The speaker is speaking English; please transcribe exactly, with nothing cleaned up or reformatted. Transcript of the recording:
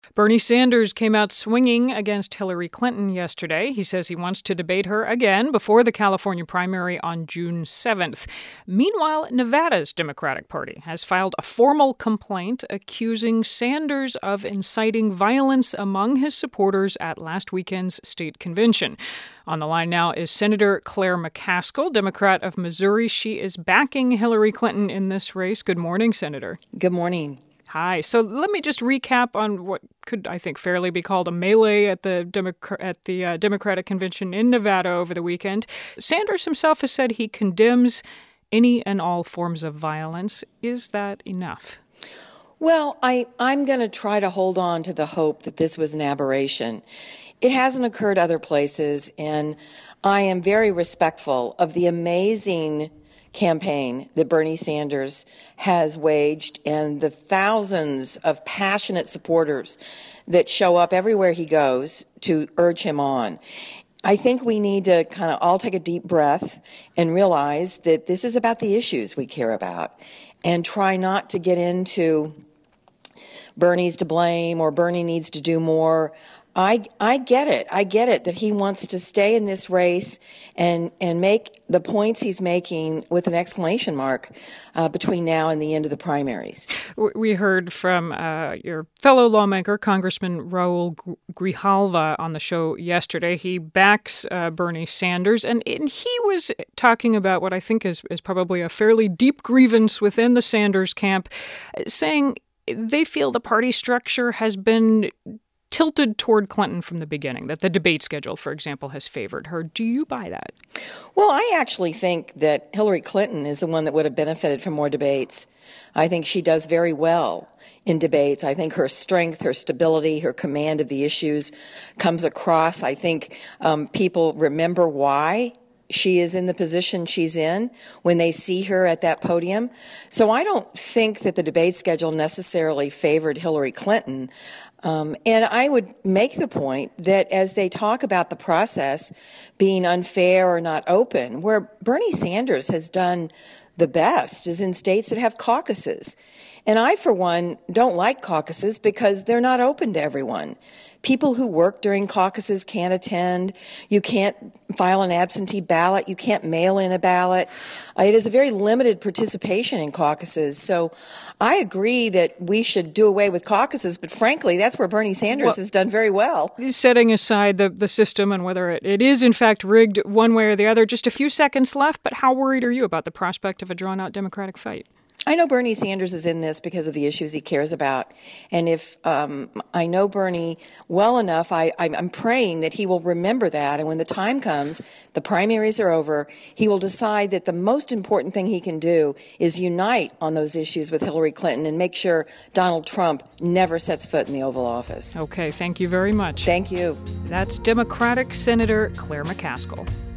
Bernie Sanders came out swinging against Hillary Clinton yesterday. He says he wants to debate her again before the California primary on June seventh. Meanwhile, Nevada's Democratic Party has filed a formal complaint accusing Sanders of inciting violence among his supporters at last weekend's state convention. On the line now is Senator Claire McCaskill, Democrat of Missouri. She is backing Hillary Clinton in this race. Good morning, Senator. Good morning. Hi. So let me just recap on what could, I think, fairly be called a melee at the Democ- at the uh, Democratic Convention in Nevada over the weekend. Sanders himself has said he condemns any and all forms of violence. Is that enough? Well, I, I'm going to try to hold on to the hope that this was an aberration. It hasn't occurred other places, and I am very respectful of the amazing campaign that Bernie Sanders has waged and the thousands of passionate supporters that show up everywhere he goes to urge him on. I think we need to kind of all take a deep breath and realize that this is about the issues we care about and try not to get into Bernie's to blame or Bernie needs to do more. I, I get it. I get it that he wants to stay in this race and, and make the points he's making with an exclamation mark uh, between now and the end of the primaries. We heard from uh, your fellow lawmaker, Congressman Raul Grijalva, on the show yesterday. He backs uh, Bernie Sanders, and, and he was talking about what I think is, is probably a fairly deep grievance within the Sanders camp, saying they feel the party structure has been tilted toward Clinton from the beginning, that the debate schedule, for example, has favored her. Do you buy that? Well, I actually think that Hillary Clinton is the one that would have benefited from more debates. I think she does very well in debates. I think her strength, her stability, her command of the issues comes across. I think um, people remember why she is in the position she's in when they see her at that podium. So I don't think that the debate schedule necessarily favored Hillary Clinton. Um, and I would make the point that as they talk about the process being unfair or not open, where Bernie Sanders has done the best is in states that have caucuses. And I, for one, don't like caucuses because they're not open to everyone. People who work during caucuses can't attend. You can't file an absentee ballot. You can't mail in a ballot. Uh, it is a very limited participation in caucuses. So I agree that we should do away with caucuses, but frankly, that's where Bernie Sanders well, has done very well. Setting aside the, the system and whether it, it is in fact rigged one way or the other, just a few seconds left, but how worried are you about the prospect of a drawn-out Democratic fight? I know Bernie Sanders is in this because of the issues he cares about. And if um, I know Bernie well enough, I, I'm praying that he will remember that. And when the time comes, the primaries are over, he will decide that the most important thing he can do is unite on those issues with Hillary Clinton and make sure Donald Trump never sets foot in the Oval Office. Okay, thank you very much. Thank you. That's Democratic Senator Claire McCaskill.